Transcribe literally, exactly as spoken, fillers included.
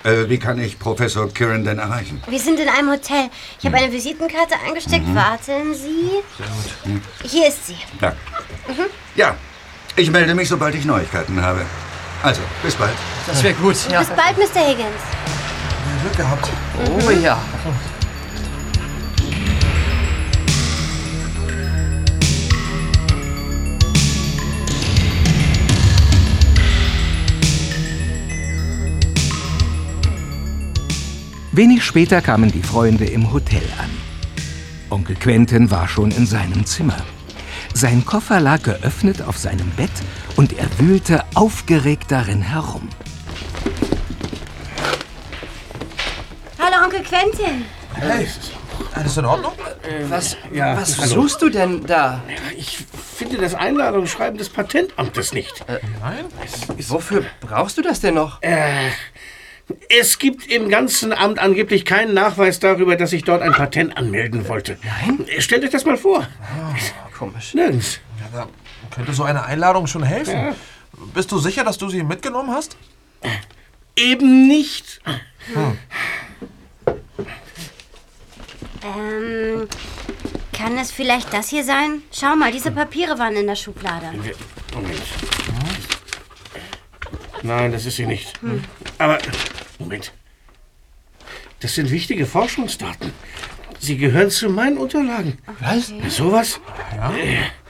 Äh, wie kann ich Professor Kirin denn erreichen? Wir sind in einem Hotel. Ich habe Hm. eine Visitenkarte eingesteckt. Mhm. Warten Sie. Sehr gut. Hm. Hier ist sie. Danke. Mhm. Ja, ich melde mich, sobald ich Neuigkeiten habe. Also, bis bald. Das wäre gut, ja. Bis bald, Mister Higgins. Glück gehabt. Oh ja. Wenig später kamen die Freunde im Hotel an. Onkel Quentin war schon in seinem Zimmer. Sein Koffer lag geöffnet auf seinem Bett und er wühlte aufgeregt darin herum. Hallo, Onkel Quentin. Hey, alles in Ordnung? Was, Ja, was hallo. suchst du denn da? Ich finde das Einladungsschreiben des Patentamtes nicht. Äh, Nein? Wofür brauchst du das denn noch? Äh, es gibt im ganzen Amt angeblich keinen Nachweis darüber, dass ich dort ein Patent anmelden wollte. Nein? Stellt euch das mal vor. Oh, komisch. Nirgends. Ja, da könnte so eine Einladung schon helfen. Ja. Bist du sicher, dass du sie mitgenommen hast? Eben nicht. Hm. Ähm, kann es vielleicht das hier sein? Schau mal, diese Papiere waren in der Schublade. Moment. Nein, das ist sie nicht. Hm. Aber, Moment. Das sind wichtige Forschungsdaten. Sie gehören zu meinen Unterlagen. Was? Sowas? Ja. Äh,